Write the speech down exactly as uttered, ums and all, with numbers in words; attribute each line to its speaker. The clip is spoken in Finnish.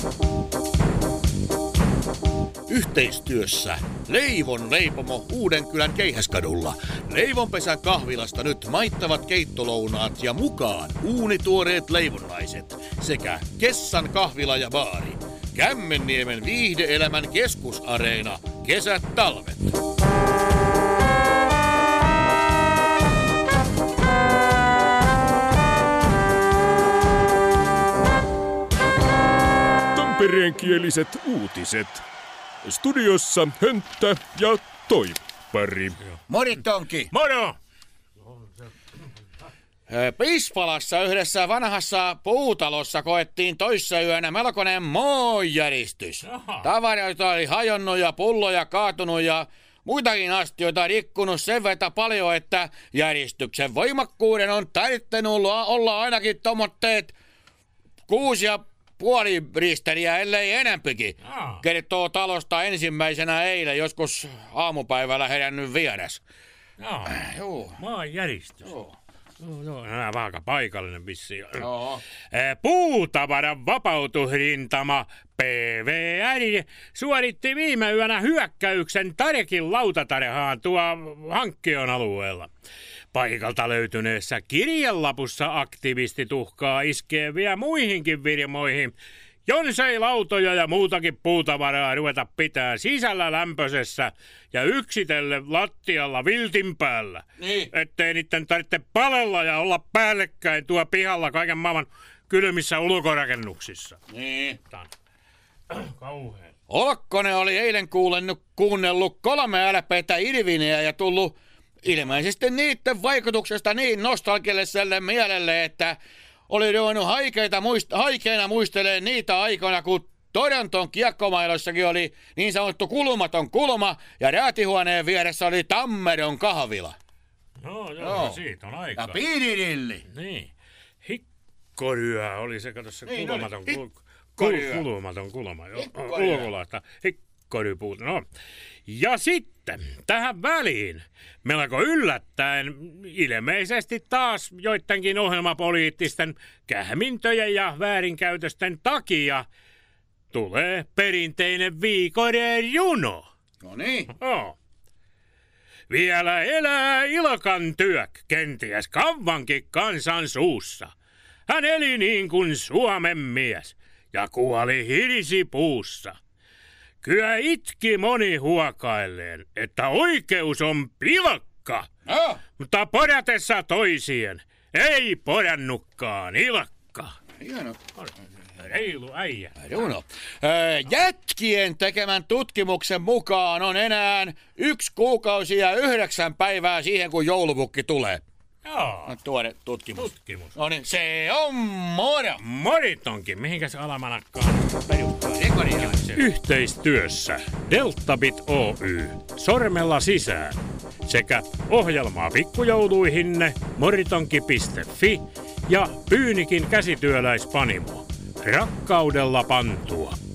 Speaker 1: Yhteistyössä Leivon leipomo Uudenkylän Keihäskadulla. Leivonpesän kahvilasta nyt maittavat keittolounaat ja mukaan uunituoreet leivonnaiset sekä Kessan kahvila ja baari. Kämmenniemen viihde-elämän keskusareena. Kesät talvet.
Speaker 2: Tampereenkieliset uutiset. Studiossa Hönttä ja Toippari.
Speaker 3: Moritonki.
Speaker 4: Moro!
Speaker 3: Pispalassa yhdessä vanhassa puutalossa koettiin toissa yönä melkoinen maanjäristys. Tavaroita oli hajonnut ja pulloja kaatunut ja muitakin astioita rikkunut sen verran paljon, että järjestyksen voimakkuuden on täyttänyt olla ainakin tomotteet kuusi ja puoli risteriä, ellei enempikin.
Speaker 4: Aa.
Speaker 3: Kertoo talosta ensimmäisenä eilen, joskus aamupäivällä herännyt vieras.
Speaker 4: Joo,
Speaker 3: Äh, joo.
Speaker 4: maanjäristys.
Speaker 3: Joo.
Speaker 4: Joo, joo, nää vaan aika paikallinen vissiin.
Speaker 3: Joo.
Speaker 4: Eh, Puutavaran vapautusrintama P V R suoritti viime yönä hyökkäyksen Tarekin lautatarehaan tuo Hankkion alueella. Paikalta löytyneessä kirjelapussa aktivisti tuhkaa iskeviä muihinkin virmoihin. Jonsei lautoja ja muutakin puutavaraa ruveta pitää sisällä lämpöisessä ja yksitellen lattialla viltin päällä.
Speaker 3: Niin.
Speaker 4: Ettei niitten tarvitse palella ja olla päällekkäin tuo pihalla kaiken maailman kylmissä ulkorakennuksissa.
Speaker 3: Niin.
Speaker 4: Kauhea.
Speaker 3: Olkkonen oli eilen kuulennut, kuunnellut kolme älpeitä Irvineä ja tullut ilmeisesti niiden vaikutuksesta niin nostalgiselle mielelle, että oli ruvennut haikeita muist- haikeina muistelee niitä aikoina, kun Toronton kiekkomailoissakin oli niin sanottu kulumaton kulma ja räätihuoneen vieressä oli Tammeron kahvila.
Speaker 4: No joo,
Speaker 3: Joo.
Speaker 4: siitä on
Speaker 3: Ja
Speaker 4: aikaa.
Speaker 3: piiridilli.
Speaker 4: Niin. Hikkoryö oli se, kato se
Speaker 3: Niin
Speaker 4: kulumaton,
Speaker 3: oli.
Speaker 4: kul-
Speaker 3: Hikkoryö.
Speaker 4: kul- kulumaton kulma. Joo,
Speaker 3: Hikkoryö.
Speaker 4: ulkolaista hikkorypuuta. No. Ja sitten tähän väliin melko yllättäen ilmeisesti taas joidenkin ohjelmapoliittisten kähmintöjen ja väärinkäytösten takia tulee perinteinen viikoneen juno.
Speaker 3: No niin.
Speaker 4: Oh. Vielä elää Ilkan työk, kenties kauankin kansan suussa. Hän eli niin kuin Suomen mies ja kuoli hirsipuussa. Kyllä itki moni huokailleen, että oikeus on pilkka,
Speaker 3: No.
Speaker 4: mutta podatessa toisien ei podannutkaan ilkka.
Speaker 3: Hieno.
Speaker 4: Reilu äijä.
Speaker 3: Juno. Öö, jätkien tekemän tutkimuksen mukaan on enää yksi kuukausi ja yhdeksän päivää siihen, kun joulupukki tulee.
Speaker 4: Joo,
Speaker 3: On tuore tutkimus.
Speaker 4: tutkimus.
Speaker 3: No niin, se on moro.
Speaker 4: Moritonkin, mihinkäs alamanakkaan perustaa?
Speaker 3: Rekoria.
Speaker 4: Yhteistyössä Deltabit Oy, sormella sisään, sekä ohjelmaa pikkujouluihinne moritonki piste fi ja Pyynikin käsityöläispanimo. Rakkaudella pantua.